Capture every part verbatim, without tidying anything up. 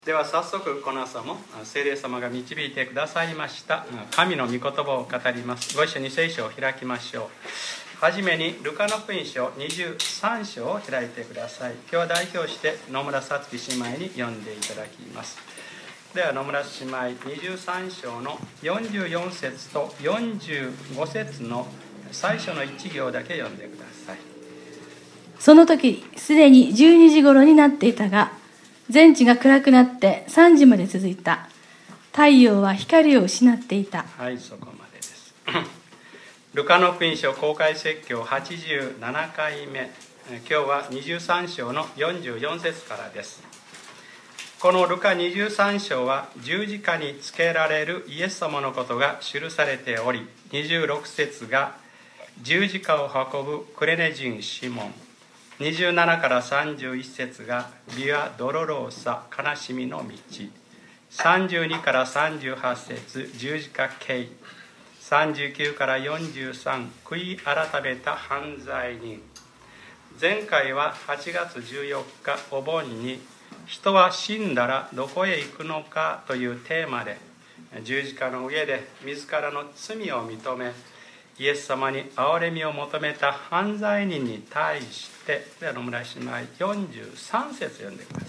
では早速この朝も聖霊様が導いてくださいました神の御言葉を語ります。ご一緒に聖書を開きましょう。はじめにルカの福音書にじゅうさん章を開いてください。今日は代表して野村さつき姉妹に読んでいただきます。では野村姉妹にじゅうさん章のよんじゅうよん節とよんじゅうご節の最初のいち行だけ読んでください。 その時すでにじゅうにじ頃になっていたが、全地が暗くなってさんじまで続いた。太陽は光を失っていた。 はい、そこまでですルカの福音書公開説教はちじゅうななかいめ、今日はにじゅうさん章のよんじゅうよん節からです。このルカにじゅうさん章は十字架につけられるイエス様のことが記されており、にじゅうろく節が十字架を運ぶクレネ人シモン、にじゅうななからさんじゅういち節がビア・ドロローサ、悲しみの道、さんじゅうにからさんじゅうはち節十字架刑、さんじゅうきゅうからよんじゅうさん悔い改めた犯罪人。前回ははちがつじゅうよっかお盆に人は死んだらどこへ行くのかというテーマで、十字架の上で自らの罪を認めイエス様に憐れみを求めた犯罪人に対して、では野村姉妹よんじゅうさん節読んでくださ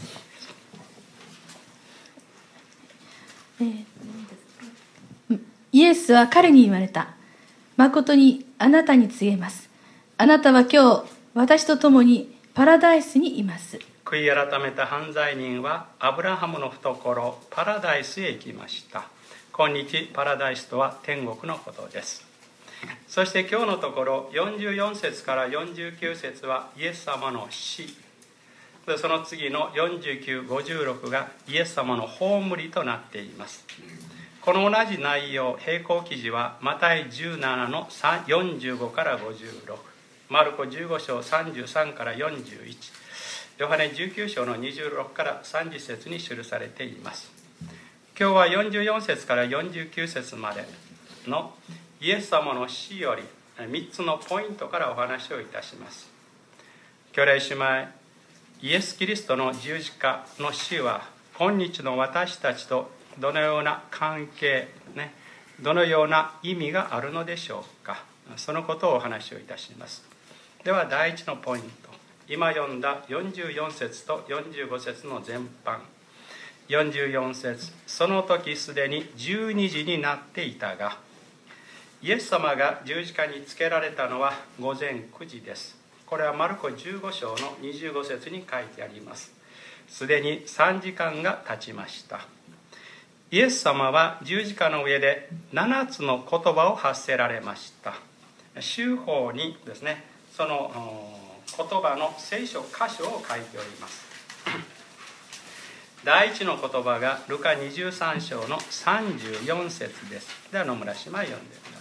い。 えー、イエスは彼に言われた。誠にあなたに告げます。あなたは今日私と共にパラダイスにいます。 悔い改めた犯罪人はアブラハムの懐パラダイスへ行きました。今日パラダイスとは天国のことです。そして今日のところよんじゅうよん節からよんじゅうきゅう節はイエス様の死で、その次のよんじゅうきゅう、ごじゅうろくがイエス様の葬りとなっています。この同じ内容、並行記事はマタイじゅうななのよんじゅうごからごじゅうろく、マルコじゅうご章さんじゅうさんからよんじゅういち、ヨハネじゅうきゅう章のにじゅうろくからさんじゅう節に記されています。今日はよんじゅうよん節からよんじゅうきゅう節までのイエス様の死よりみっつのポイントからお話をいたします。兄弟姉妹、イエス・キリストの十字架の死は今日の私たちとどのような関係、ね、どのような意味があるのでしょうか。そのことをお話をいたします。では第一のポイント、今読んだよんじゅうよん節とよんじゅうご節の前半。よんじゅうよん節、その時すでにじゅうにじになっていたが、イエス様が十字架につけられたのは午前くじです。これはマルコじゅうご章のにじゅうご節に書いてあります。すでにさんじかんが経ちました。イエス様は十字架の上でななつの言葉を発せられました。週報にですね、その言葉の聖書箇所を書いております。第一の言葉がルカにじゅうさん章のさんじゅうよん節です。では野村姉妹読んでください。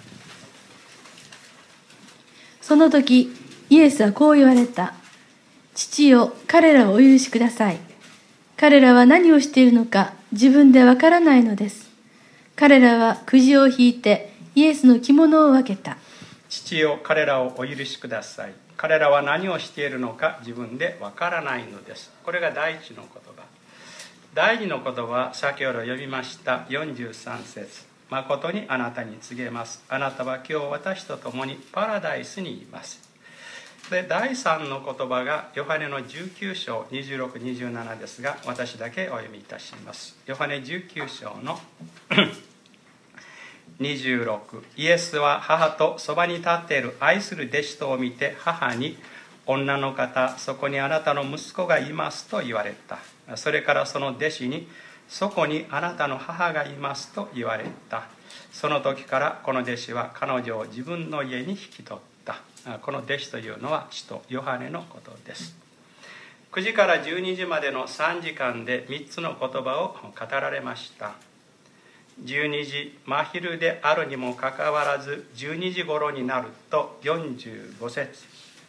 その時イエスはこう言われた。父よ、彼らをお許しください。彼らは何をしているのか自分でわからないのです。彼らはくじを引いてイエスの着物を分けた。 父よ、彼らをお許しください。彼らは何をしているのか自分でわからないのです。これが第一の言葉。第二の言葉は先ほど読みましたよんじゅうさん節。誠にあなたに告げます。あなたは今日私と共にパラダイスにいます。で、第三の言葉がヨハネのじゅうきゅう章にじゅうろく、にじゅうななですが、私だけお読みいたします。ヨハネじゅうきゅう章のにじゅうろく、イエスは母とそばに立っている愛する弟子とを見て母に、女の方、そこにあなたの息子がいますと言われた。それからその弟子に、そこにあなたの母がいますと言われた。その時からこの弟子は彼女を自分の家に引き取った。この弟子というのは使徒ヨハネのことです。くじからじゅうにじまでのさんじかんでみっつの言葉を語られました。じゅうにじ真昼であるにもかかわらずじゅうにじ頃になるとよんじゅうご節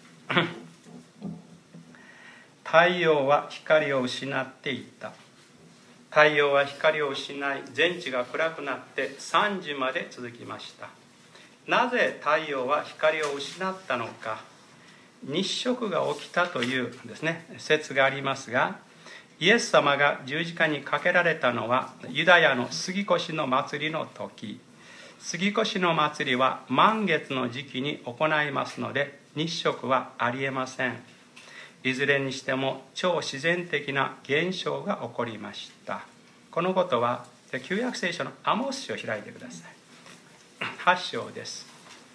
太陽は光を失っていった。太陽は光を失い全地が暗くなってさんじまで続きました。なぜ太陽は光を失ったのか。日食が起きたというですね説がありますが、 イエス様が十字架にかけられたのはユダヤの杉越の祭りの時。杉越の祭りは満月の時期に行いますので、日食はありえません。いずれにしても超自然的な現象が起こりました。このことは旧約聖書のアモス書を開いてください。はち章です。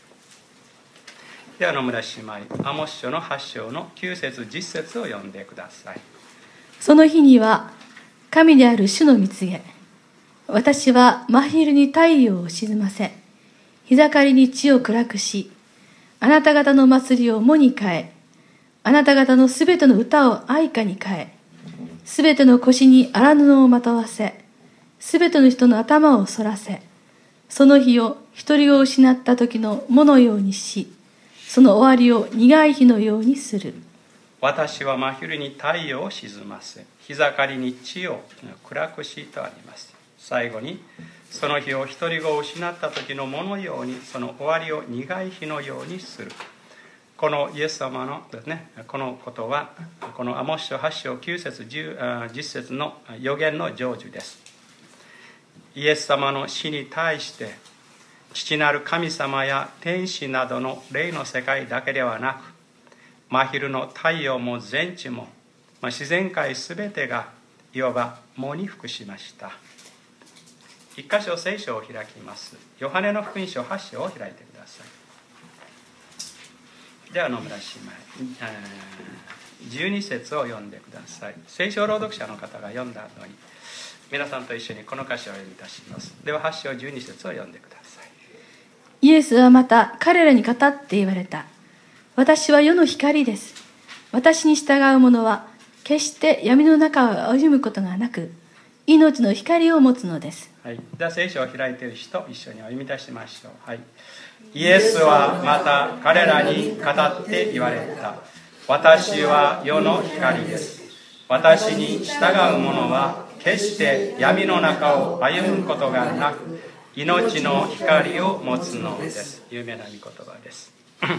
では野村姉妹、アモス書のはち章のきゅう節じゅっ節を読んでください。 その日には神である主の御告げ、私は真昼に太陽を沈ませ、日盛りに地を暗くし、あなた方の祭りを喪に変え、あなた方のすべての歌を愛歌に変え、すべての腰に荒布をまとわせ、すべての人の頭を反らせ、その日を一人を失った時の喪のようにし、その終わりを苦い日のようにする。 私は真昼に太陽を沈ませ、日盛りに地を暗くしとあります。最後に、その日を一人を失った時のものように、その終わりを苦い日のようにする。このイエス様のですね、このことは、このアモス書はち章きゅう節じゅう節の予言の成就です。イエス様の死に対して、父なる神様や天使などの霊の世界だけではなく、真昼の太陽も全地も、まあ、自然界すべてがいわば喪に服しました。一箇所聖書を開きます。ヨハネの福音書はち章を開いてください。では野村姉妹、じゅうに節を読んでください。聖書朗読者の方が読んだ後に皆さんと一緒にこの箇所を読み出します。でははち章じゅうに節を読んでください。 イエスはまた彼らに語って言われた。私は世の光です。私に従う者は決して闇の中を歩むことがなく、命の光を持つのです。 はい、では聖書を開いている人、一緒にお読み出しましょう。はい、イエスはまた彼らに語って言われた。私は世の光です。私に従う者は決して闇の中を歩むことがなく、命の光を持つのです。有名な御言葉です。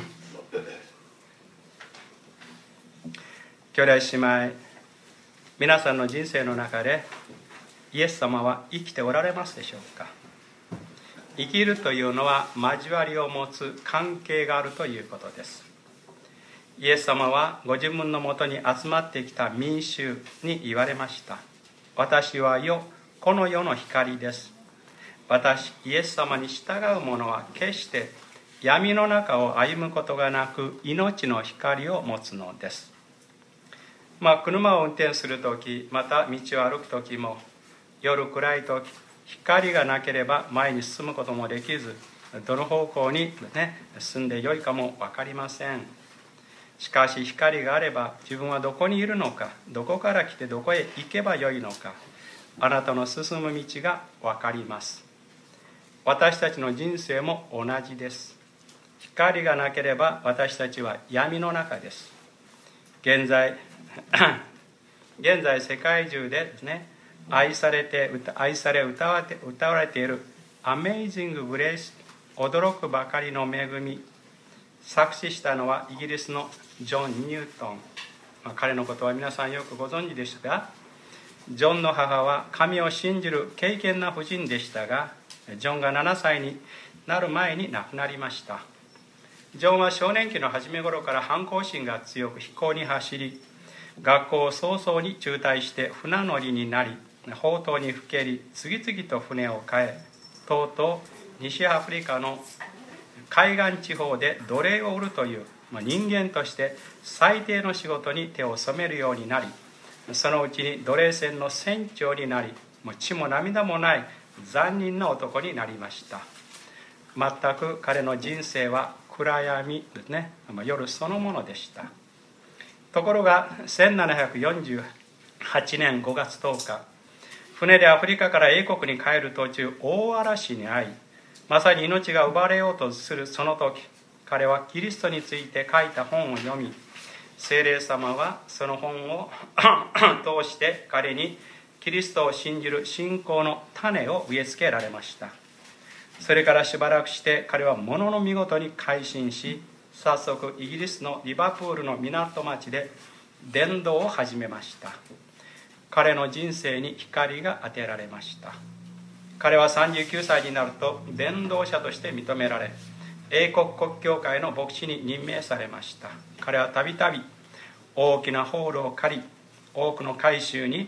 兄弟姉妹、皆さんの人生の中でイエス様は生きておられますでしょうか。生きるというのは交わりを持つ関係があるということです。イエス様はご自分のもとに集まってきた民衆に言われました。私は世、この世の光です。私、イエス様に従う者は決して闇の中を歩むことがなく、命の光を持つのです。まあ、車を運転するとき、また道を歩くときも、夜暗いとき、光がなければ前に進むこともできず、どの方向に、ね、進んでよいかも分かりません。しかし光があれば、自分はどこにいるのか、どこから来てどこへ行けばよいのか、あなたの進む道が分かります。私たちの人生も同じです。光がなければ私たちは闇の中です。現在現在世界中でですね、愛されて愛され歌われて歌われているアメイジング・グレイス、驚くばかりの恵み、作詞したのはイギリスのジョン・ニュートン、まあ、彼のことは皆さんよくご存知でしたが、ジョンの母は神を信じる敬虔な婦人でしたが、ジョンがななさいになる前に亡くなりました。ジョンは少年期の初め頃から反抗心が強く、飛行に走り、学校を早々に中退して船乗りになり、放蕩にふけり、次々と船を変え、とうとう西アフリカの海岸地方で奴隷を売るという、まあ、人間として最低の仕事に手を染めるようになり、そのうちに奴隷船の船長になり、もう血も涙もない残忍な男になりました。全く彼の人生は暗闇ですね、まあ、夜そのものでした。ところがせんななひゃくよんじゅうはちねんごがつとおか、船でアフリカから英国に帰る途中、大嵐に遭い、まさに命が奪われようとするその時、彼はキリストについて書いた本を読み、聖霊様はその本を通して彼にキリストを信じる信仰の種を植え付けられました。それからしばらくして彼はものの見事に改心し、早速イギリスのリバプールの港町で伝道を始めました。 彼の人生に光が当てられました。彼はさんじゅうきゅうさいになると伝道者として認められ、英国国教会の牧師に任命されました。彼はたびたび大きなホールを借り、多くの改宗に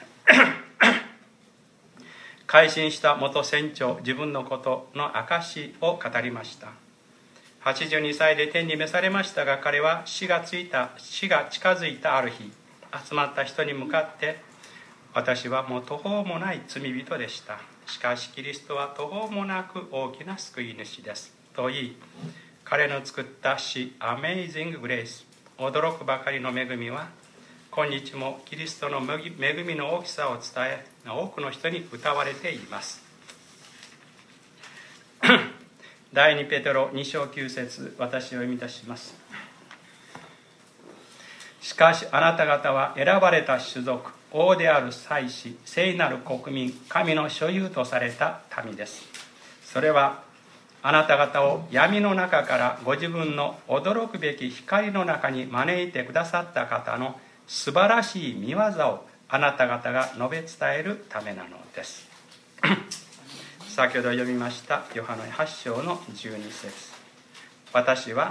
改心した元船長自分のことの証を語りました。はちじゅうにさいで天に召されましたが、彼は死がついた死が近づいたある日、集まった人に向かって、私はもう途方もない罪人でした。しかしキリストは途方もなく大きな救い主ですと言い、彼の作った詩アメイジング・グレイス、驚くばかりの恵みは今日もキリストの恵みの大きさを伝え、多くの人に歌われています。第二ペテロに章きゅう節、私を読み出します。しかしあなた方は選ばれた種族、王である祭司、聖なる国民、神の所有とされた民です。それはあなた方を闇の中からご自分の驚くべき光の中に招いてくださった方の素晴らしい見業をあなた方が述べ伝えるためなのです。先ほど読みましたヨハネはち章のじゅうに節、私は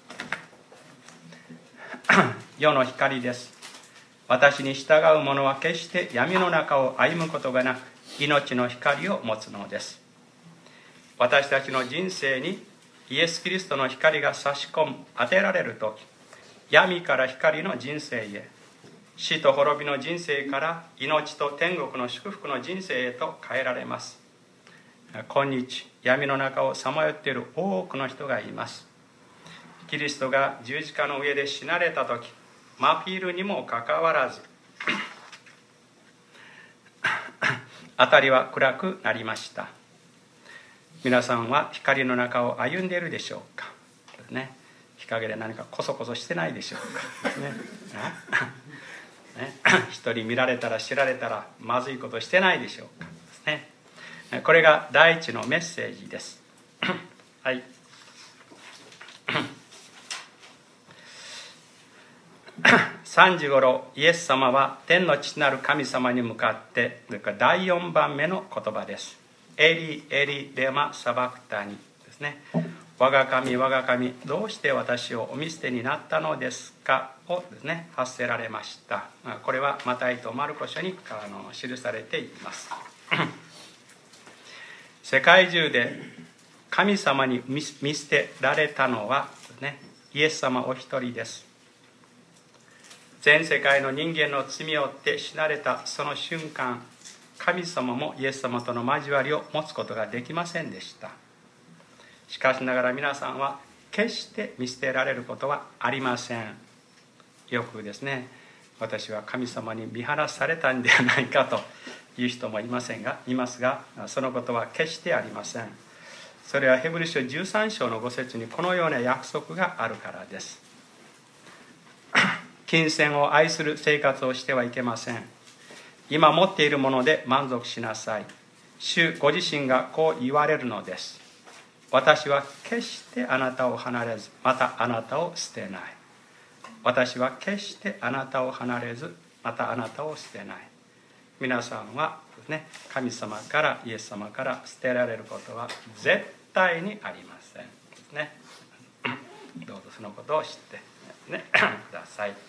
世の光です。私に従う者は決して闇の中を歩むことがなく、命の光を持つのです。私たちの人生にイエス・キリストの光が差し込む、当てられるとき、闇から光の人生へ、死と滅びの人生から命と天国の祝福の人生へと変えられます。今日、闇の中をさまよっている多くの人がいます。キリストが十字架の上で死なれたとき、真昼にもかかわらず辺りは暗くなりました。皆さんは光の中を歩んでいるでしょうか、ね、日陰で何かコソコソしてないでしょうか、ねね、人に見られたら知られたらまずいことしてないでしょうか、ね、これが第一のメッセージです。はいさんじ頃、イエス様は天の父なる神様に向かってだいよんばんめの言葉です。エリエリレマサバクタニですね。我が神我が神、どうして私をお見捨てになったのですかをですね発せられました。これはマタイとマルコ書にあの記されています世界中で神様に見捨てられたのはですね、イエス様お一人です。全世界の人間の罪を負って死なれたその瞬間、神様もイエス様との交わりを持つことができませんでした。しかしながら皆さんは決して見捨てられることはありません。よくですね、私は神様に見放されたんではないかという人もいませんがいますが、そのことは決してありません。それはヘブル書じゅうさん章のご節にこのような約束があるからです。金銭を愛する生活をしてはいけません。今持っているもので満足しなさい。主ご自身がこう言われるのです。私は決してあなたを離れず、またあなたを捨てない。私は決してあなたを離れず、またあなたを捨てない。皆さんはですね、神様からイエス様から捨てられることは絶対にありませんですね。どうぞそのことを知って、ね、ください。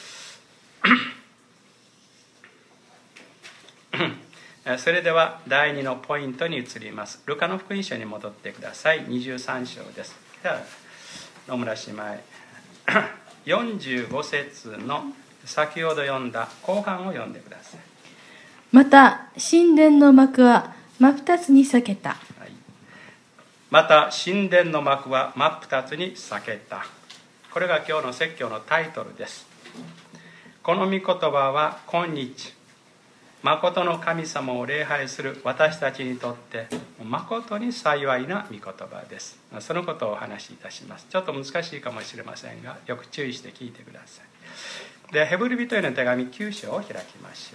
それでは第二のポイントに移ります。ルカの福音書に戻ってください。にじゅうさん章です。では野村姉妹よんじゅうご節の先ほど読んだ後半を読んでください。 また神殿の幕は真二つに裂けた、はい、 また神殿の幕は真二つに裂けた。これが今日の説教のタイトルです。この御言葉は今日誠の神様を礼拝する私たちにとって誠に幸いな御言葉です。そのことをお話しいたします。ちょっと難しいかもしれませんが、よく注意して聞いてください。で、ヘブル人への手紙きゅう章を開きましょ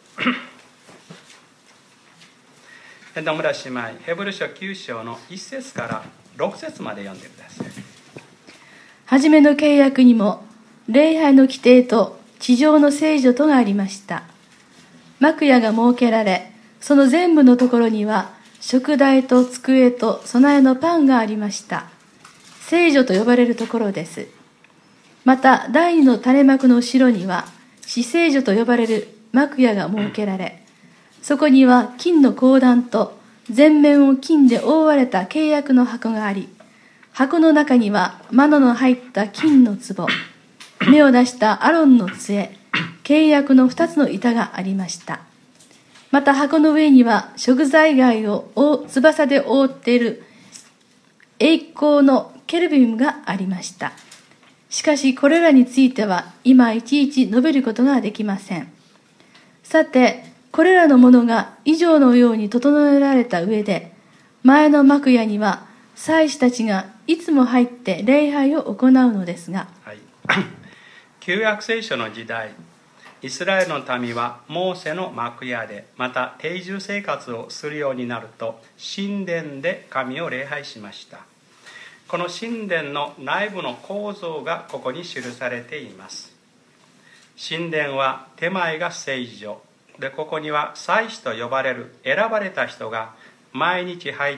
う。野村姉妹、ヘブル書きゅう章のいち節からろく節まで読んでください。 はじめの契約にも礼拝の規定と地上の聖女とがありました。 幕屋が設けられ、その全部のところには食台と机と備えのパンがありました。聖所と呼ばれるところです。また第二の垂れ幕の後ろには至聖所と呼ばれる幕屋が設けられ、そこには金の香壇と全面を金で覆われた契約の箱があり、箱の中にはマナの入った金の壺、芽を出したアロンの杖、契約の二つの板がありました。また箱の上には食材貝を翼で覆っている栄光のケルビムがありました。しかしこれらについては今いちいち述べることができません。さて、これらのものが以上のように整えられた上で、前の幕屋には祭司たちがいつも入って礼拝を行うのですが、 はい、旧約聖書の時代、イスラエルの民はモーセの幕屋で、また定住生活をするようになると神殿で神を礼拝しました。この神殿の内部の構造がここに記されています。神殿は手前が聖所で、ここには祭司と呼ばれる選ばれた人が毎日入って、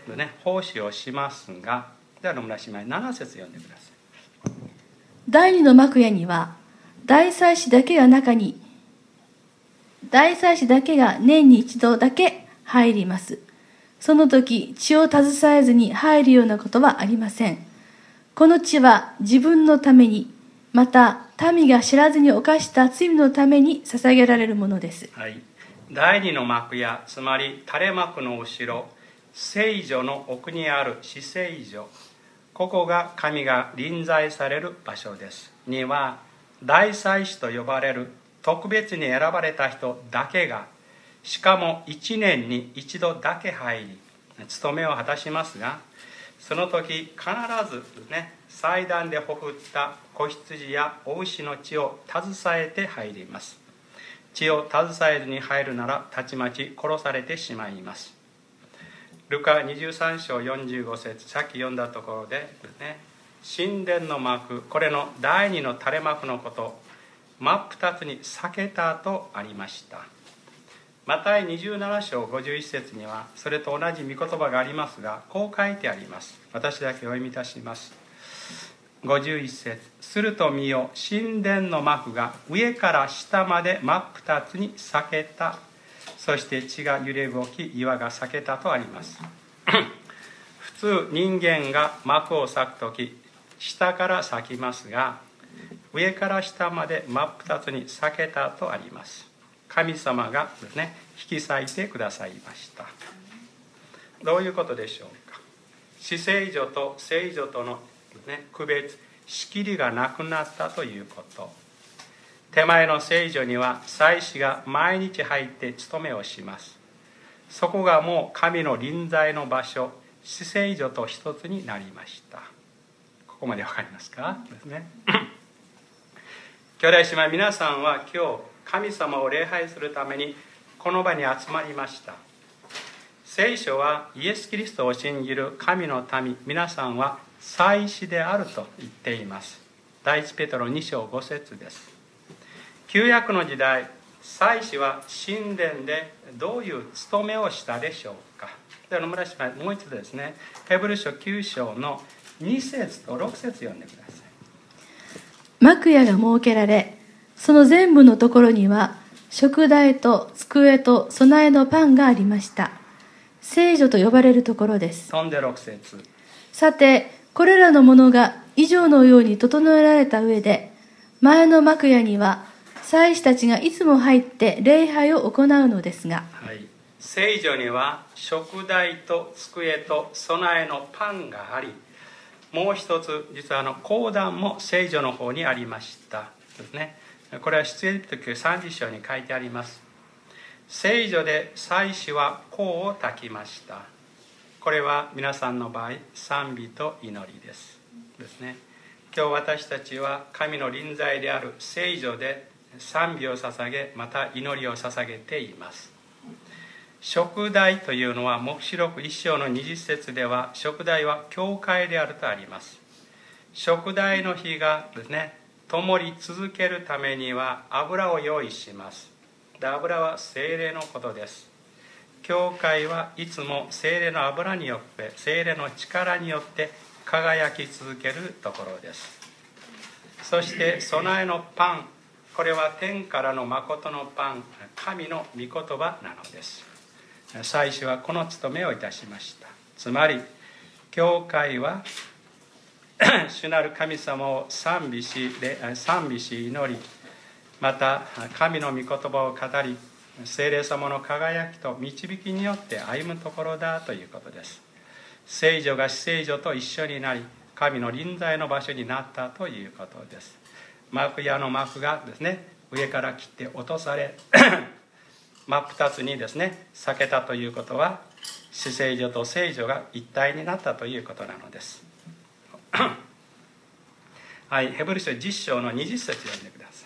ね、奉仕をしますが、では野村姉妹なな節読んでください。 第二の幕屋には大祭司だけが中に大祭司だけが年に一度だけ入ります。その時血を携えずに入るようなことはありません。この血は自分のために、また民が知らずに犯した罪のために捧げられるものです。 はい、第二の幕屋、つまり垂れ幕の後ろ、聖所の奥にある至聖所、ここが神が臨在される場所です。には大祭司と呼ばれる特別に選ばれた人だけが、しかも一年に一度だけ入り務めを果たしますが、その時必ずね、祭壇でほふった子羊やお牛の血を携えて入ります。血を携えずに入るならたちまち殺されてしまいます。ルカにじゅうさん章よんじゅうご節、さっき読んだところで、ね、神殿の幕、これの第二の垂れ幕のこと、真っ二つに裂けたとありました。マタイにじゅうなな章ごじゅういち節にはそれと同じ御言葉がありますが、こう書いてあります。私だけお読みいたします。ごじゅういち節、すると見よ、神殿の幕が上から下まで真っ二つに裂けた。そして地が揺れ動き、岩が裂けたとあります。普通人間が幕を裂くとき、下から裂きますが、上から下まで真っ二つに裂けたとあります。神様がですね、引き裂いてくださいました。どういうことでしょうか。至聖所と聖所との、ね、区別、仕切りがなくなったということ。手前の聖所には祭司が毎日入って務めをします。そこがもう神の臨在の場所、至聖所と一つになりました。ここまでわかりますかですね。兄弟姉妹、皆さんは今日神様を礼拝するためにこの場に集まりました。聖書はイエス・キリストを信じる神の民、皆さんは祭司であると言っています。第一ペテロに章ご節です。旧約の時代、祭司は神殿でどういう務めをしたでしょうか。では野村姉妹、もう一度ですね、ヘブル書きゅう章のに節とろく節読んでください。 幕屋が設けられ、その全部のところには食台と机と備えのパンがありました。聖所と呼ばれるところです。 飛んでろく節。 さて、これらのものが以上のように整えられた上で、前の幕屋には祭司たちがいつも入って礼拝を行うのですが、 はい、聖所には食台と机と備えのパンがあり、もう一つ実はあの講談も聖所の方にありましたですね。これは出エジプト記さんじゅう章に書いてあります。聖所で祭司は香を焚きました。これは皆さんの場合賛美と祈りですですね。今日私たちは神の臨在である聖所で賛美を捧げ、また祈りを捧げています。食台というのは黙示録いち章のにじゅう節では、食台は教会であるとあります。食台の火がですね、灯り続けるためには油を用意します。 で、油は聖霊のことです。教会はいつも聖霊の油によって、聖霊の力によって輝き続けるところです。そして備えのパン、これは天からの誠のパン、神の御言葉なのです。祭司はこの務めをいたしました。つまり教会は主なる神様を賛美し、賛美し祈り、また神の御言葉を語り、聖霊様の輝きと導きによって歩むところだということです。聖女が至聖女と一緒になり、神の臨在の場所になったということです。幕屋の幕がですね、上から切って落とされ真っ二つにですね裂けたということは、至聖女と聖女が一体になったということなのですはい、ヘブル書じゅっ章のにじゅっ節読んでくださ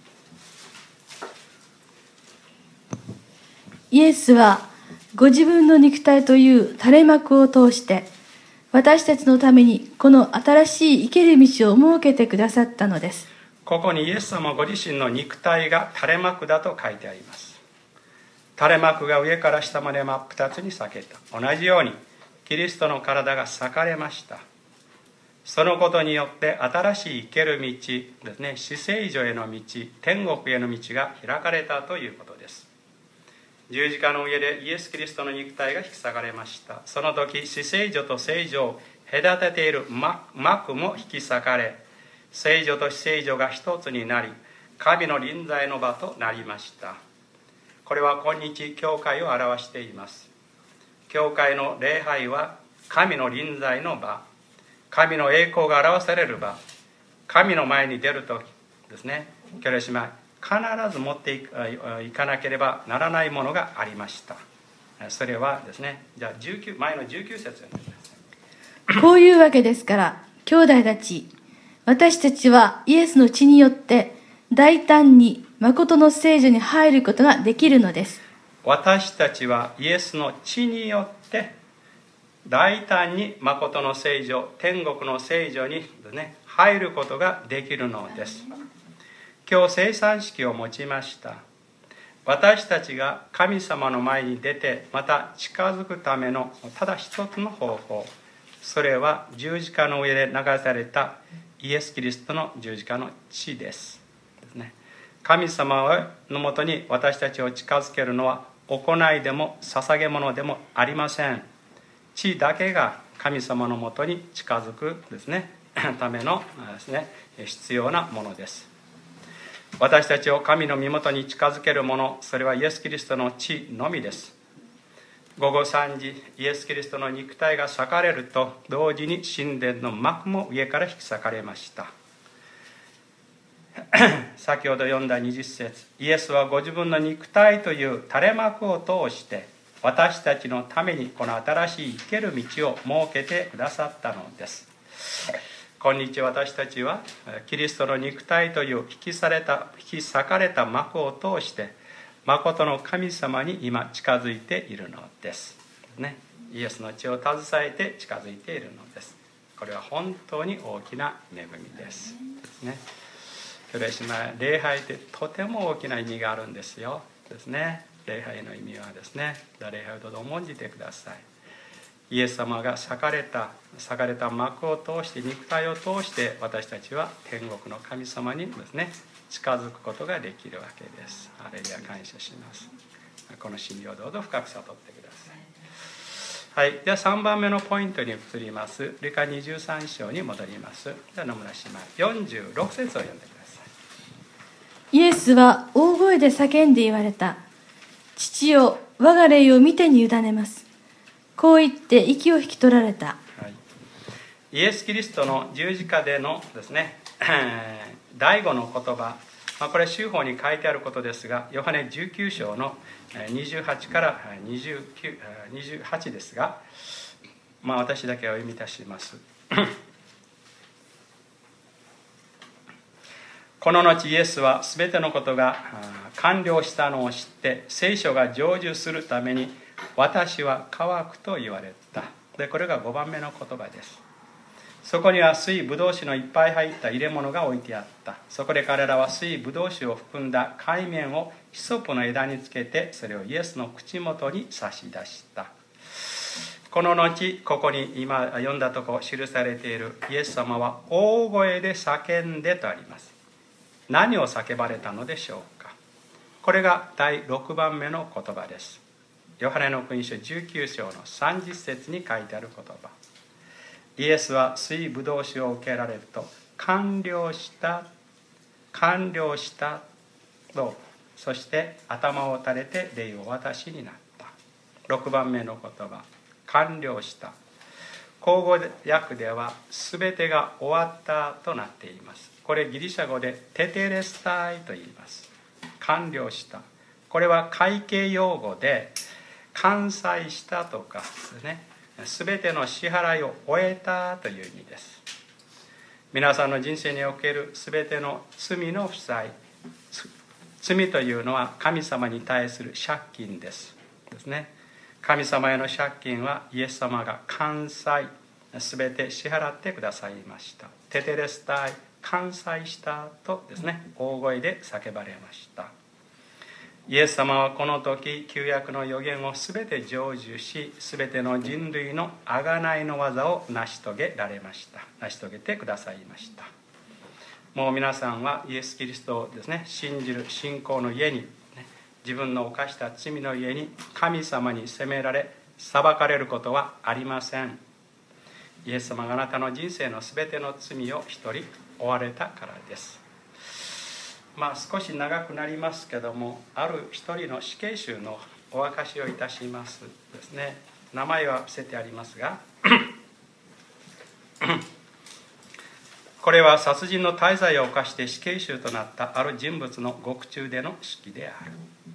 い。 イエスはご自分の肉体という垂れ幕を通して私たちのためにこの新しい生ける道を設けてくださったのです。 ここにイエス様ご自身の肉体が垂れ幕だと書いてあります。垂れ幕が上から下まで真っ二つに裂けた。同じようにキリストの体が裂かれました。そのことによって新しい生ける道ですね、至聖所への道、天国への道が開かれたということです。十字架の上でイエス・キリストの肉体が引き裂かれました。その時、至聖所と聖所を隔てている幕も引き裂かれ、聖所と至聖所が一つになり、神の臨在の場となりました。これは今日教会を表しています。教会の礼拝は神の臨在の場、神の栄光が表される場、神の前に出るときですね、教会姉妹、必ず持っていかなければならないものがありました。それはですね、じゃあじゅうきゅう前のじゅうきゅう節を見てください。こういうわけですから、兄弟たち、私たちはイエスの血によって大胆に誠の聖所に入ることができるのです。 私たちはイエスの血によって大胆に誠の聖所、天国の聖所に、ね、入ることができるのです。今日聖餐式を持ちました。私たちが神様の前に出てまた近づくためのただ一つの方法、それは十字架の上で流されたイエス・キリストの十字架の血です。ですね、神様のもとに私たちを近づけるのは行いでも捧げ物でもありません。血だけが神様のもとに近づくですねためのですね必要なものです。私たちを神の身元に近づけるもの、それはイエス・キリストの血のみです。午後さんじ、イエス・キリストの肉体が裂かれると同時に神殿の幕も上から引き裂かれました先ほど読んだにじゅっ節、イエスはご自分の肉体という垂れ幕を通して私たちのためにこの新しい生ける道を設けてくださったのです。今日私たちはキリストの肉体という引きされた引き裂かれた幕を通して誠の神様に今近づいているのです、ね、イエスの血を携えて近づいているのです。これは本当に大きな恵みです、ね、兄弟姉妹、礼拝ってとても大きな意味があるんですよですね。礼拝の意味はですね、礼拝をどうぞ重んじてください。イエス様が裂かれた裂かれた幕を通して、肉体を通して私たちは天国の神様にですね近づくことができるわけです。ハレルヤ、感謝します。この真理をどうぞ深く悟ってください。はい、ではさんばんめのポイントに移ります。ルカにじゅうさん章に戻ります。では野村姉妹、よんじゅうろく節を読んでください。イエスは大声で叫んで言われた。父よ、我が霊を見てに委ねます。こう言って息を引き取られた、はい、 イエス・キリストの十字架でのですね第五の言葉、まあ、これ修法に書いてあることですが、ヨハネじゅうきゅう章のにじゅうはちからにじゅうきゅう、にじゅうはちですが、まあ、私だけお読みいたしますこの後イエスはすべてのことが完了したのを知って聖書が成就するために私は乾くと言われた。でこれがごばんめの言葉です。そこには水ぶどう酒のいっぱい入った入れ物が置いてあった。そこで彼らは水ぶどう酒を含んだ海綿をヒソプの枝につけてそれをイエスの口元に差し出した。この後、ここに今読んだところ記されているイエス様は大声で叫んでとあります。何を叫ばれたのでしょうか。これがだいろくばんめの言葉です。ヨハネの福音書じゅうきゅう章のさんじゅっ節に書いてある言葉。イエスは水ぶどう酒を受けられると、完了した、完了したと、そして頭を垂れて霊を私になった。ろくばんめの言葉、完了した。口語訳では全てが終わったとなっています。これギリシャ語でテテレスタイと言います。完了した。これは会計用語で完済したとかですね、全ての支払いを終えたという意味です。皆さんの人生における全ての罪の負債、罪というのは神様に対する借金ですですね。神様への借金はイエス様が完済、全て支払ってくださいました。テテレスタイ、完済したとですね、大声で叫ばれました。イエス様はこの時、旧約の預言を全て成就し、全ての人類の贖いの技を成し遂げられました。成し遂げてくださいました。もう皆さんはイエス・キリストをですね、信じる信仰の家に、自分の犯した罪の家に神様に責められ裁かれることはありません。イエス様があなたの人生のすべての罪を一人負われたからです。まあ少し長くなりますけども、ある一人の死刑囚のお明かしをいたしますですね。名前は伏せてありますがこれは殺人の大罪を犯して死刑囚となったある人物の獄中での式である。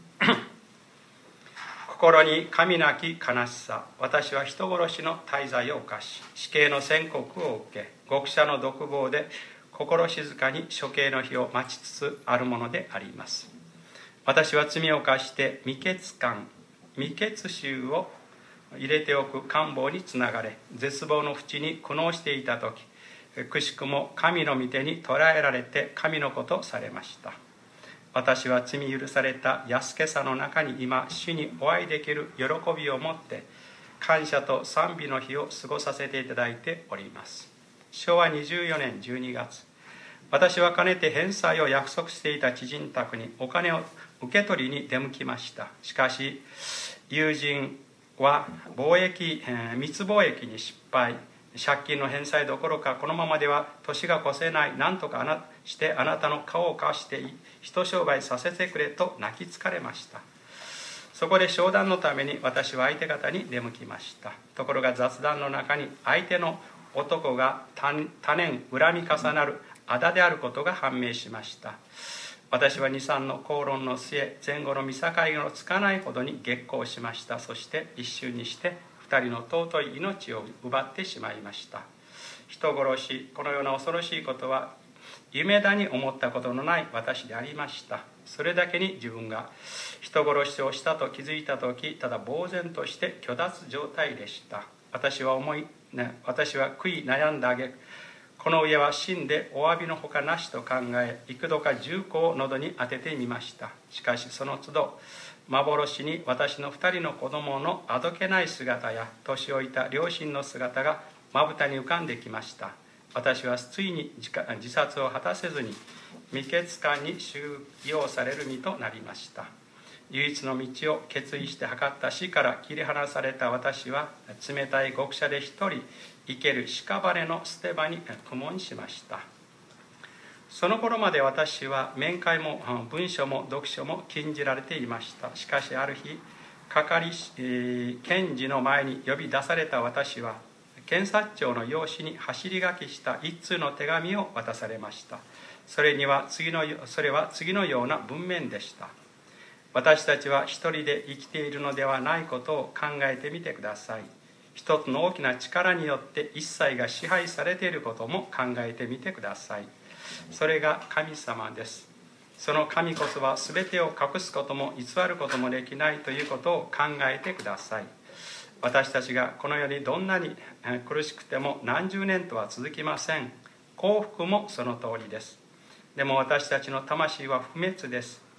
心に神なき悲しさ、私は人殺しの大罪を犯し、死刑の宣告を受け、獄舎の独房で心静かに処刑の日を待ちつつあるものであります。私は罪を犯して未決感、未決臭を入れておく官房につながれ、絶望の淵に苦悩していたとき、くしくも神の御手に捕らえられて神の子とされました。私は罪許された安けさの中に今、主にお会いできる喜びを持って、感謝と賛美の日を過ごさせていただいております。しょうわにじゅうよねんじゅうにがつ、私はかねて返済を約束していた知人宅にお金を受け取りに出向きました。しかし、友人は貿易、えー、密貿易に失敗、借金の返済どころか、このままでは年が越せない、なんとかあなしてあなたの顔を貸して一商売させてくれと泣きつかれました。そこで商談のために私は相手方に出向きました。ところが雑談の中に相手の男が多年恨み重なる仇であることが判明しました。私はに、さんの口論の末、前後の見境のつかないほどに激高しました。そして一瞬にして二人の尊い命を奪ってしまいました。人殺し、このような恐ろしいことは夢だに思ったことのない私でありました。それだけに自分が人殺しをしたと気づいたとき、ただ呆然として虚脱状態でした。私は思い、ね、私は悔い悩んだあげ、この家は死んでお詫びのほかなしと考え、幾度か銃口を喉に当ててみました。しかしその都度、幻に私の二人の子供のあどけない姿や年老いた両親の姿がまぶたに浮かんできました。私はついに自殺を果たせずに未決感に収容される身となりました。唯一の道を決意して図った死から切り離された私は、冷たい獄舎で一人生ける屍の捨て場に苦悶しました。その頃まで私は面会も文書も読書も禁じられていました。しかしある日、係、えー、検事の前に呼び出された私は、検察庁の用紙に走り書きした一通の手紙を渡されました。それには次のそれは次のような文面でした。私たちは一人で生きているのではないことを考えてみてください。一つの大きな力によって一切が支配されていることも考えてみてください。それが神様です。その神こそは全てを隠すことも偽ることもできないということを考えてください。私たちがこの世にどんなに苦しくても何十年とは続きません。幸福もその通りです。でも私たちの魂は不滅です。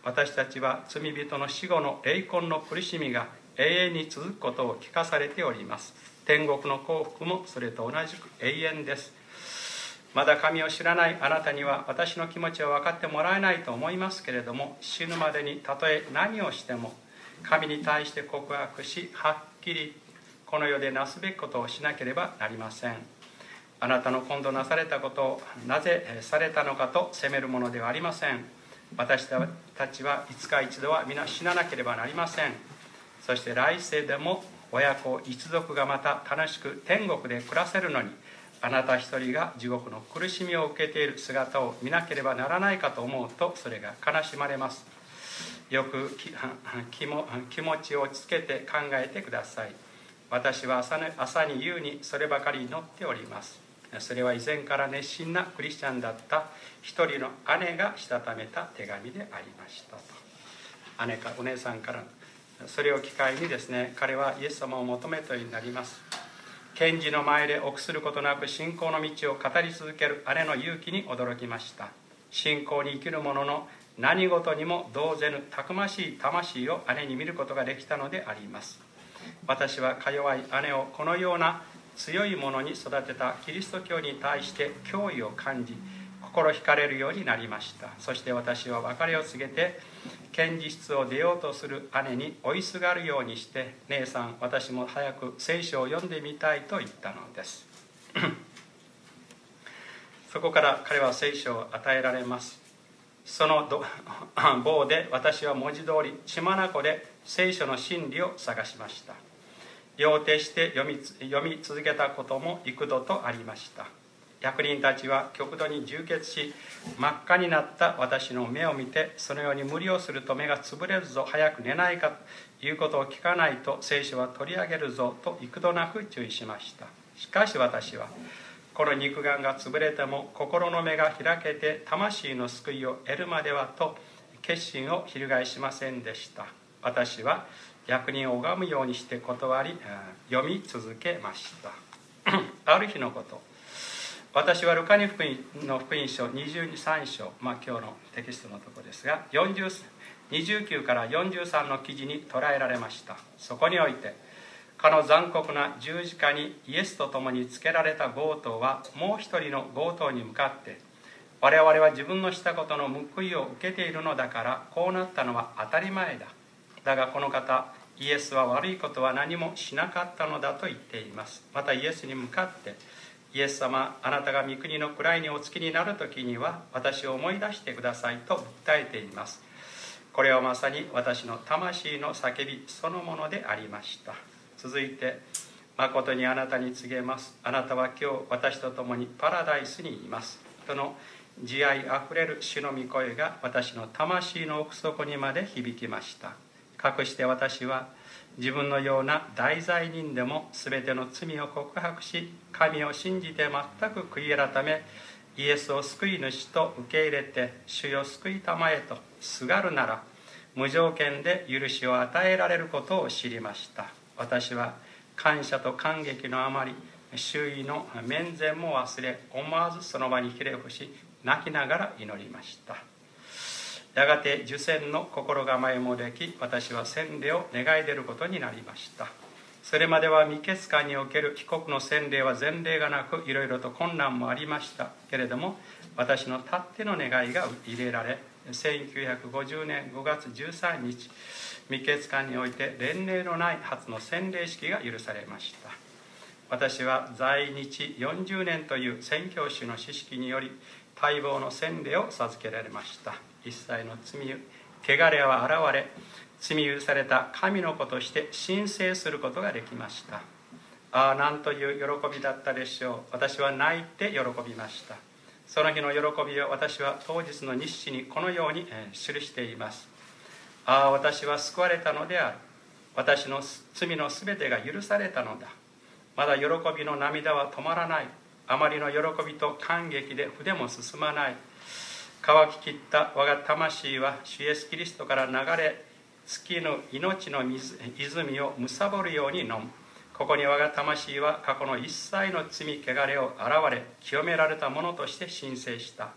私たちは罪人の死後の霊魂の苦しみが永遠に続くことを聞かされております。天国の幸福もそれと同じく永遠です。まだ神を知らないあなたには私の気持ちは分かってもらえないと思いますけれども、死ぬまでにたとえ何をしても神に対して告白し、はっきりこの世でなすべきことをしなければなりません。あなたの今度なされたことをなぜされたのかと責めるものではありません。私たちはいつか一度は皆死ななければなりません。そして来世でも親子一族がまた楽しく天国で暮らせるのに、あなた一人が地獄の苦しみを受けている姿を見なければならないかと思うと、それが悲しまれます。よく気も気持ちをつけて考えてください。私は朝に、朝に夕にそればかり祈っております。それは以前から熱心なクリスチャンだった一人の姉がしたためた手紙でありましたと。姉かお姉さんからそれを機会にですね、彼はイエス様を求めるようになります。検事の前で臆することなく信仰の道を語り続ける姉の勇気に驚きました。信仰に生きる者の何事にも動ぜぬたくましい魂を姉に見ることができたのであります。私はか弱い姉をこのような強いものに育てたキリスト教に対して脅威を感じ、心惹かれるようになりました。そして私は別れを告げて検事室を出ようとする姉に追いすがるようにして、姉さん、私も早く聖書を読んでみたいと言ったのですそこから彼は聖書を与えられます。その棒で私は文字通り血眼で聖書の真理を探しました。要手して読み、読み続けたことも幾度とありました。役人たちは極度に充血し、真っ赤になった私の目を見て、そのように無理をすると目が潰れるぞ、早く寝ないかということを聞かないと聖書は取り上げるぞと幾度なく注意しました。しかし私はこの肉眼が潰れても心の目が開けて魂の救いを得るまではと決心を翻しませんでした。私は役人を拝むようにして断り、読み続けましたある日のこと、私はルカに福音の福音書にじゅうさん章、まあ、今日のテキストのところですが、にじゅうきゅうからよんじゅうさんの記事に捉えられました。そこにおいて、かの残酷な十字架にイエスと共につけられた強盗はもう一人の強盗に向かって、我々は自分のしたことの報いを受けているのだからこうなったのは当たり前だ。だがこの方イエスは悪いことは何もしなかったのだと言っています。またイエスに向かって、イエス様、あなたが御国の位にお着きになる時には私を思い出してくださいと訴えています。これはまさに私の魂の叫びそのものでありました。続いて、誠にあなたに告げます。あなたは今日私と共にパラダイスにいます。との慈愛あふれる主の御声が私の魂の奥底にまで響きました。かくして私は自分のような大罪人でも全ての罪を告白し、神を信じて全く悔い改め、イエスを救い主と受け入れて主よ救いたまえとすがるなら、無条件で許しを与えられることを知りました。私は感謝と感激のあまり周囲の面前も忘れ、思わずその場にひれ伏し泣きながら祈りました。やがて受洗の心構えもでき、私は洗礼を願い出ることになりました。それまでは未決間における帰国の洗礼は前例がなく、いろいろと困難もありましたけれども、私のたっての願いが入れられ、せんきゅうひゃくごじゅうねんごがつじゅうさんにち、未決間において前例のない初の洗礼式が許されました。私は在日よんじゅうねんという宣教師の知識により待望の洗礼を授けられました。一切の罪、汚れは現れ、罪許された神の子として申請することができました。ああ、なんという喜びだったでしょう。私は泣いて喜びました。その日の喜びを私は当日の日誌にこのように記しています。ああ、私は救われたのである。私の罪のすべてが許されたのだ。まだ喜びの涙は止まらない。あまりの喜びと感激で筆も進まない。乾ききった我が魂は主イエスキリストから流れ尽きぬ命の水泉を貪るように飲む。ここに我が魂は過去の一切の罪汚れを洗われ清められたものとして申請した。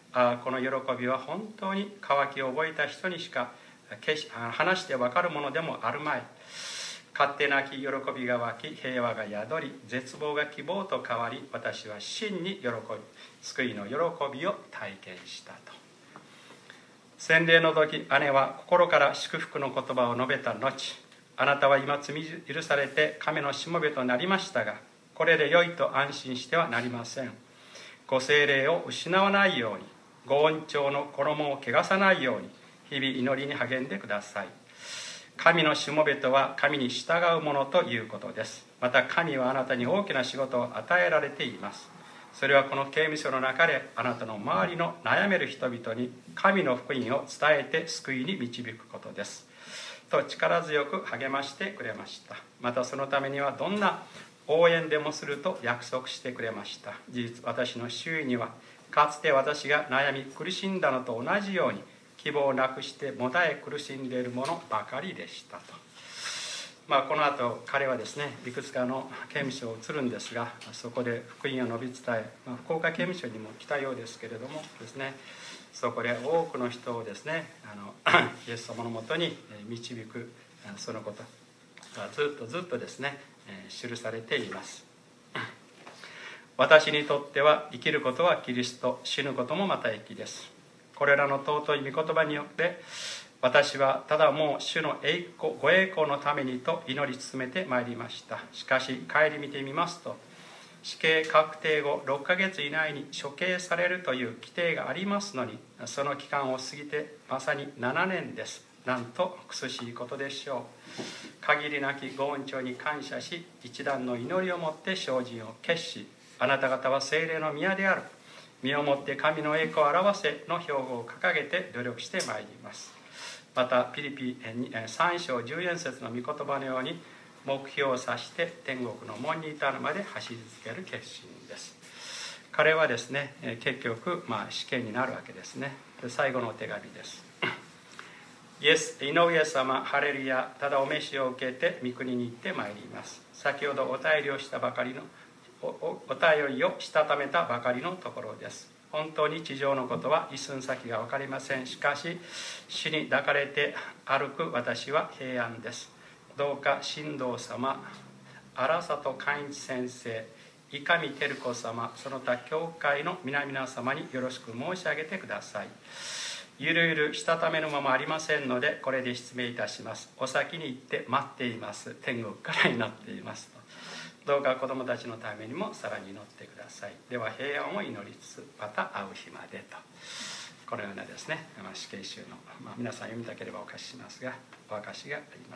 この喜びは本当に渇きを覚えた人にしか話して分かるものでもあるまい。勝手なき喜びが湧き、平和が宿り、絶望が希望と変わり、私は真に喜び、救いの喜びを体験したと。洗礼の時、姉は心から祝福の言葉を述べた後、あなたは今罪許されて神のしもべとなりましたが、これで良いと安心してはなりません。ご聖霊を失わないように、ご恩寵の衣を汚さないように、日々祈りに励んでください。神のしもべとは神に従うものということです。また神はあなたに大きな仕事を与えられています。それはこの刑務所の中であなたの周りの悩める人々に神の福音を伝えて救いに導くことです。と力強く励ましてくれました。またそのためにはどんな応援でもすると約束してくれました。事実、私の周囲にはかつて私が悩み苦しんだのと同じように希望をなくしてもだえ苦しんでいるものばかりでしたと。まあ、この後彼はですね、いくつかの刑務所を移るんですが、そこで福音を述べ伝え、まあ、福岡刑務所にも来たようですけれどもですね、そこで多くの人をですね、あのイエス様のもとに導くそのことがずっとずっとですね、記されています。私にとっては生きることはキリスト、死ぬこともまた益です。これらの尊い御言葉によって私はただもう主の栄光ご栄光のためにと祈り進めてまいりました。しかし顧みてみますと、死刑確定後ろっかげつ以内に処刑されるという規定がありますのに、その期間を過ぎてまさにななねんです。なんと苦しいことでしょう。限りなきご恩寵に感謝し、一段の祈りをもって精進を決し、あなた方は聖霊の宮である、身をもって神の栄光を表せの標語を掲げて努力してまいります。またピリピさん章じゅうよん節の御言葉のように、目標を指して天国の門に至るまで走り続ける決心です。彼はですね、結局、まあ、死刑になるわけですね。最後のお手紙です。イエス、井上様、ハレルヤ、ただお召しを受けて御国に行ってまいります。先ほどお便りをしたばかりのお, お, お便りをしたためたばかりのところです。本当に地上のことは一寸先が分かりません。しかし死に抱かれて歩く私は平安です。どうか神道様、荒里寛一先生、伊上照子様、その他教会の皆々様によろしく申し上げてください。ゆるゆるしたためのままありませんので、これで失明いたします。お先に行って待っています。天国からになっていますと。どうか子どもたちのためにもさらに祈ってください。では平安を祈りつつ、また会う日までと。このようなですね、まあ、死刑囚の、まあ、皆さん読みたければお貸ししますが、お証しがあります。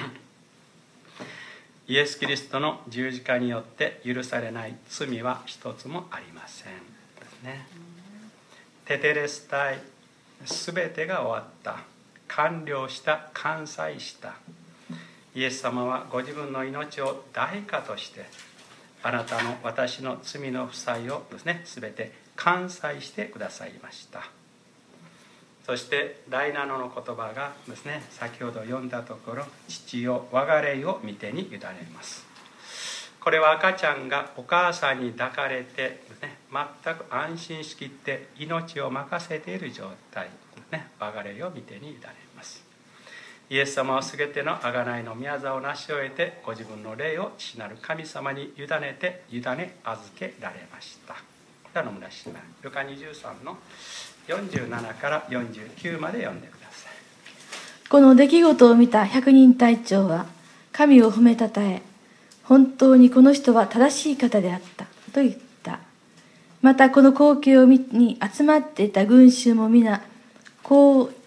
イエス・キリストの十字架によって許されない罪は一つもありませんですね。テテレスタイ、すべてが終わった、完了した、完済した。イエス様はご自分の命を代価としてあなたの私の罪の負債をですね、すべて完済してくださいました。そして第七の言葉がですね、先ほど読んだところ、父よ我が霊を御手に委ねます。これは赤ちゃんがお母さんに抱かれてですね、全く安心しきって命を任せている状態ですね、我が霊を御手に委ねます。イエス様はすべての贖いの宮座を成し終えて、ご自分の霊を父なる神様に委ねて委ね預けられました。これは野村姉妹、ルカにじゅうさんのよんじゅうななからよんじゅうきゅうまで読んでください。 この出来事を見た百人隊長は神を褒めたたえ、本当にこの人は正しい方であったと言った。またこの光景を見に集まっていた群衆も皆こう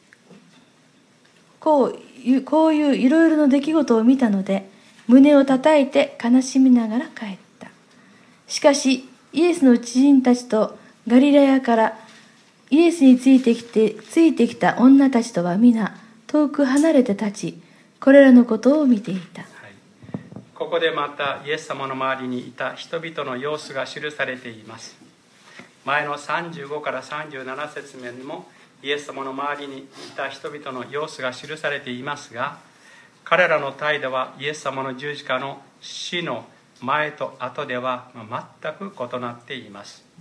こういうこういういろいろな出来事を見たので、胸を叩いて悲しみながら帰った。しかしイエスの知人たちとガリラヤからイエスについてきてついてきた女たちとは皆遠く離れて立ち、これらのことを見ていた。 はい、ここでまたイエス様の周りにいた人々の様子が記されています。前のさんじゅうごからさんじゅうなな節目にもイエス様の周りにいた人々の様子が記されていますが、彼らの態度はイエス様の十字架の死の前と後では全く異なっています。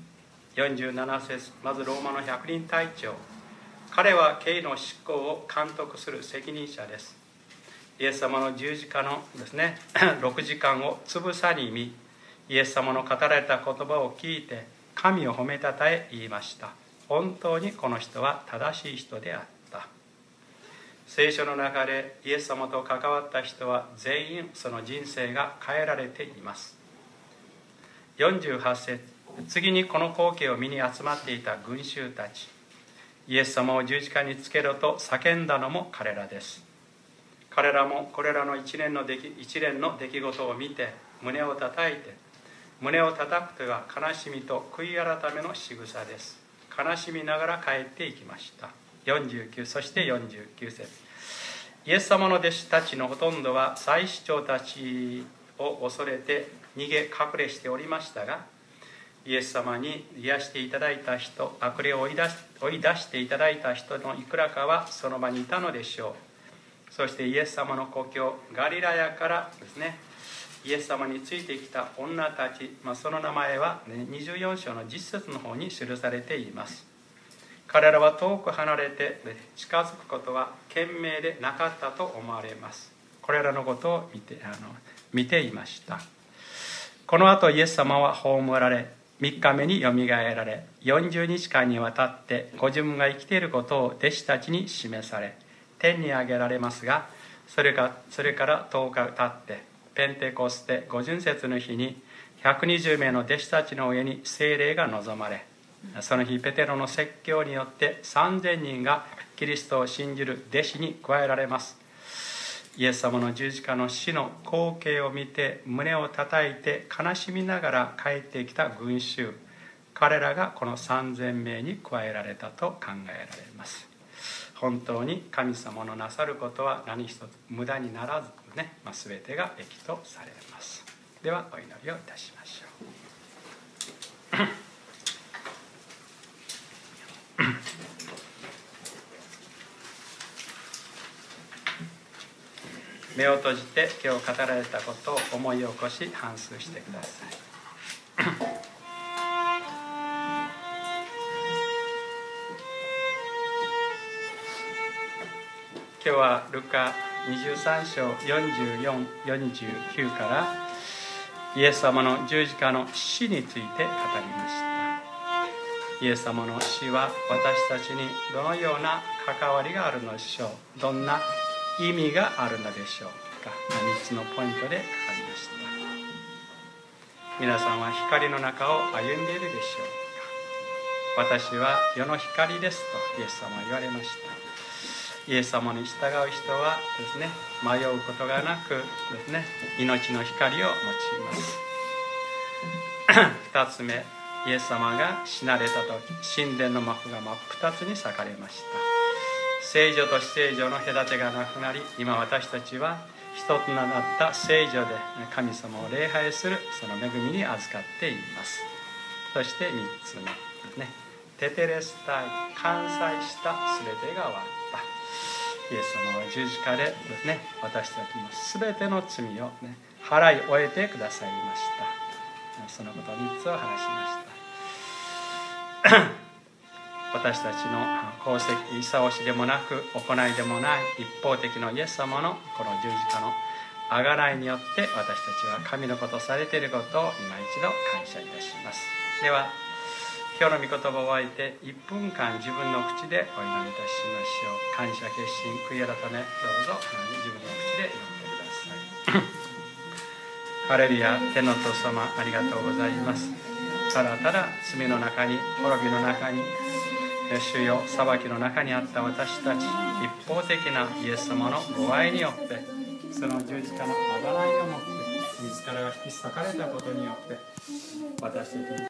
よんじゅうなな節、まずローマの百人隊長、彼は刑の執行を監督する責任者です。イエス様の十字架のですねろくじかんをつぶさに見、イエス様の語られた言葉を聞いて神を褒めたたえ言いました。本当にこの人は正しい人であった。聖書の中でイエス様と関わった人は全員その人生が変えられています。よんじゅうはち節、次にこの光景を見に集まっていた群衆たち、イエス様を十字架につけろと叫んだのも彼らです。彼らもこれらの一連の出来、一連の出来事を見て胸を叩いて、胸を叩くとは悲しみと悔い改めの仕草です。悲しみながら帰っていきました。よんじゅうきゅう、そしてよんじゅうきゅう節、イエス様の弟子たちのほとんどは祭司長たちを恐れて逃げ隠れしておりましたが、イエス様に癒していただいた人、悪霊を追い出し、追い出していただいた人のいくらかはその場にいたのでしょう。そしてイエス様の故郷ガリラヤからですね、イエス様についてきた女たち、まあ、その名前は、ね、にじゅうよん章の実節の方に記されています。彼らは遠く離れて近づくことは賢明でなかったと思われます。これらのことを見て、あの見ていました。この後イエス様は葬られ、みっかめによみがえられ、よんじゅうにちかんにわたってご自分が生きていることを弟子たちに示され、天に上げられますが、それか、それからとおか経ってペンテコステ五巡節の日にひゃくにじゅうめいの弟子たちの上に聖霊が望まれ、その日ペテロの説教によってさんぜんにんがキリストを信じる弟子に加えられます。イエス様の十字架の死の光景を見て胸を叩いて悲しみながら帰ってきた群衆、彼らがこのさんぜんめいに加えられたと考えられます。本当に神様のなさることは何一つ無駄にならずね、まあ、全てが益とされます。ではお祈りをいたしましょう。目を閉じて今日語られたことを思い起こし反芻してください。今日はルカにじゅうさん章よんじゅうよん、よんじゅうきゅうからイエス様の十字架の死について語りました。イエス様の死は私たちにどのような関わりがあるのでしょう、どんな意味があるのでしょうか。みっつのポイントで書かれました。皆さんは光の中を歩んでいるでしょうか。私は世の光ですとイエス様は言われました。イエス様に従う人はですね、迷うことがなくですね、命の光を用います。二つ目、イエス様が死なれた時、神殿の幕が真っ二つに裂かれました。聖女と非聖女の隔てがなくなり、今私たちは一つとなった聖女で神様を礼拝するその恵みに預かっています。そして三つ目ですね、テテレスタイ、完済したすべてが終わった。イエス様は十字架でですね、私たちのすべての罪を、ね、払い終えてくださいました。そのことをみっつを話しました。私たちの功績、功しでもなく行いでもない一方的のイエス様のこの十字架の贖いによって私たちは神のことされていることを今一度感謝いたします。では今日の御言葉を終えていっぷんかん自分の口でお祈りいたしましょう。感謝、決心、悔い改め、どうぞ自分の口で祈ってください。ハレルヤ、天のお父様、ありがとうございます。ただただ罪の中に、滅びの中に、主よ、裁きの中にあった私たち、一方的なイエス様のご愛によって、その十字架の贖いをもって自らが引き裂かれたことによって、私たちに